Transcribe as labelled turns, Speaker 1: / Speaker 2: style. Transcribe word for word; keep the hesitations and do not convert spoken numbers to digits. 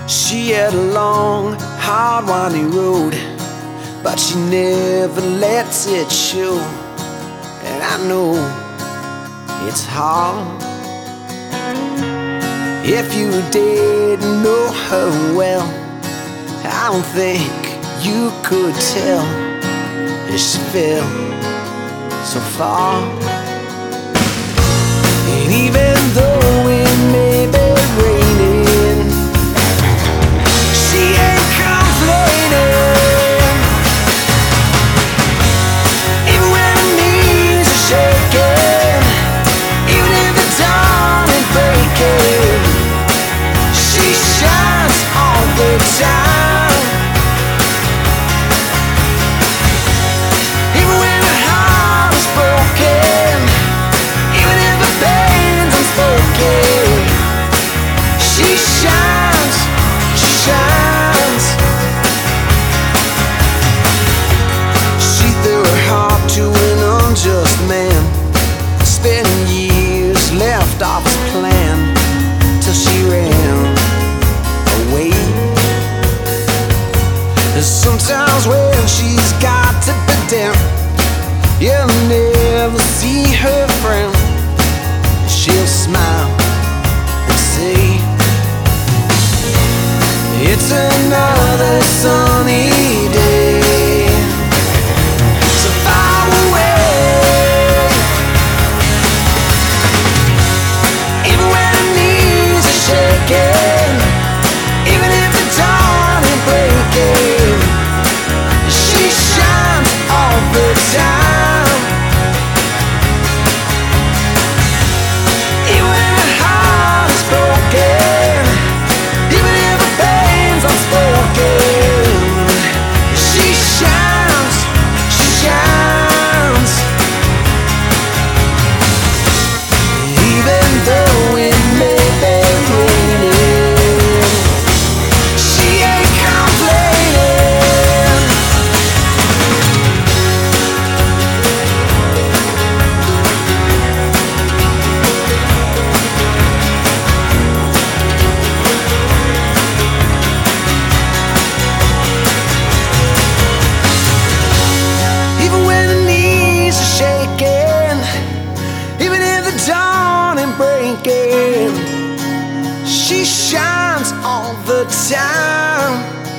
Speaker 1: She had a long, hard, winding road, but she never lets it show. And I know it's hard. If you didn't know her well, I don't think you could tell that she fell so far. And even though it may be raining, she ain't complaining. Even when her knees are shaking, even if the dawn is breaking, she shines all the time. Even when her heart is broken, even if the pain's unspoken, she shines, she shines. She threw her heart to an unjust man, spending years left off his plan, till she ran away. And sometimes when she's got to be down, you'll never see her frown. She'll smile and say, it's another sunny day, so far away. Even when her knees are shaking, even if the dawn is breaking, she shines all the time. Even when her heart is broken, even if the pain's unspoken, she shines, she shines. Even though it may be raining, she ain't complaining. Even when the knees are shaking, even if the dawn ain't breaking, she shines all the time.